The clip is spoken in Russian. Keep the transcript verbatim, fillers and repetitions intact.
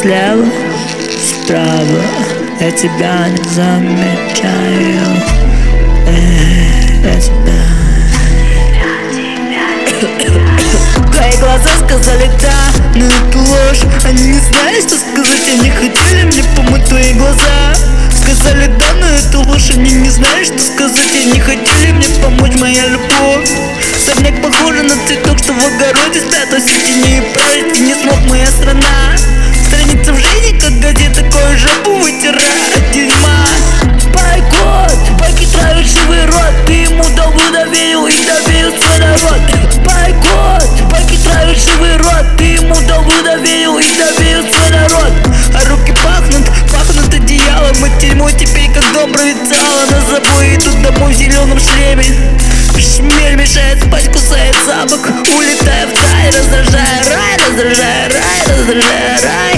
слева, справа, я тебя не замечаю. Эй, я тебя. Твои глаза сказали да, но это ложь. Они не знали, что сказать, они хотели мне помочь. Твои глаза сказали да, но это ложь. Они не знали, что сказать, они хотели мне помочь. Моя любовь сорняк похожа на цветок, что в огороде спрятался в тени. И пролить не смог моя страна. Страница в жизни, как газета, такую жопу вытирает дерьма. Бойкот, байки травят живый рот. Ты ему долгу доверил и доверил свой народ. Бойкот, байки травят живый рот. Ты ему долгу доверил и доверил свой народ. А руки пахнут, пахнут одеялом. И тюрьмой теперь как дом провинциала. На забой идут домой в зеленом шлеме. Шмель мешает спать, кусает за бок. Улетая в рай, раздражая рай, раздражая рай, раздражая рай.